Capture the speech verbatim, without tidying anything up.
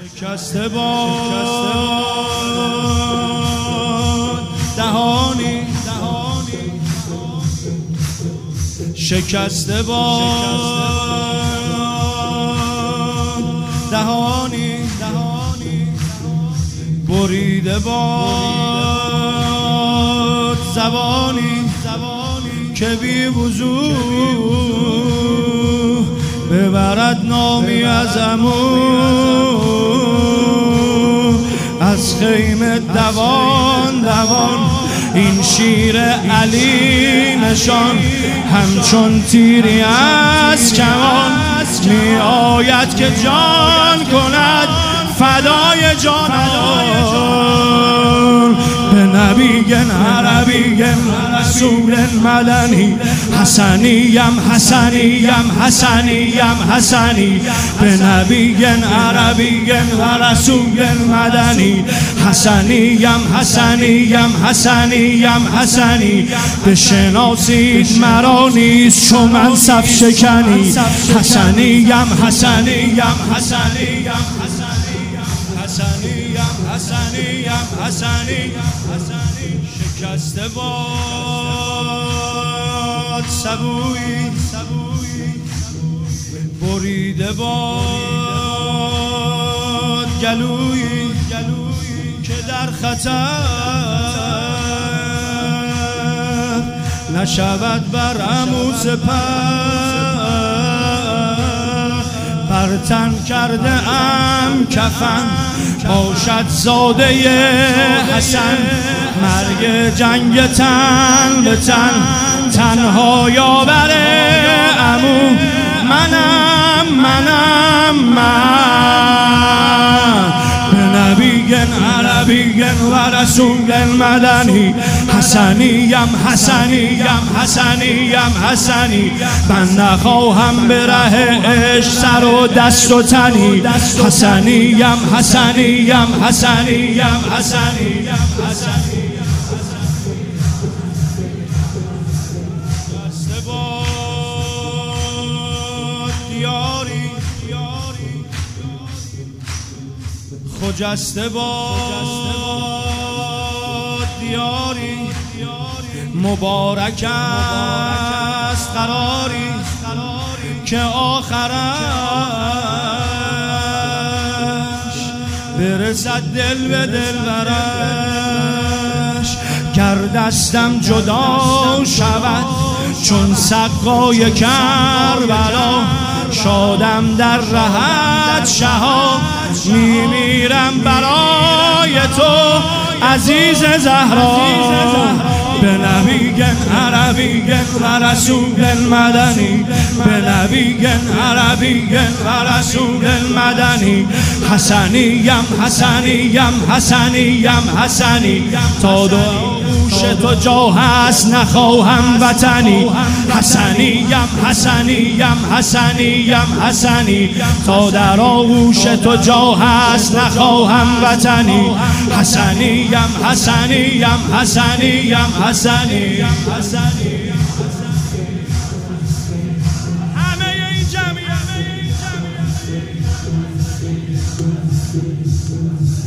شکسته باد دهانی، شکسته باد دهانی، بریده باد زبانی که بی وضوح ببرد نامی از عمو، از خیمه دوان دوان این شیر علی نشان، همچون تیری از کمان می آید که جان کند فدای جانان. به نبی عربی رسول مدنی، حسنیم حسنیم حسنیم حسنی. به نبی عربی رسول مدنی، حسنیم حسنیم حسنیم حسنی. بشناسید مرا نیست چو منصب شکنی، حسنیم حسنیم حسنیم حسنیم حسنیم حسنیم. شکسته باد سبویی، بریده باد گلویی که در خطر نشود بر عمو سپر. بر تن کرده ام کفن باشد زاده حسن، مرگ جنگ تن به تن تنها یاور عمو منم منم من. به نبی عربی و رسول مدنی، حسنیم حسنیم حسنیم حسنی. من نخواهم به ره عشق سر و دست و تنی، حسنیم حسنیم حسنیم حسنیم حسنی. خجسته باد دیاری، مبارک است قراری که آخرش برسد دل به دل برش. گر دستم جدا شود چون سقای کربلا، شادم در رهت شهاب میمیرم برای تو عزیز زهرا. به نبی عربی و رسول مدنی، به نبی عربی و رسول مدنی. حسنیم حسنیم حسنیم حسنی. تا دو گوش تو جا هست نخواهم وطنی، حسنیم حسنیم حسنیم حسنی. تا در آغوش تو جا هست نخواهم وطنی، حسنیم حسنیم حسنیم حسنیم حسنی. همه این جمعیت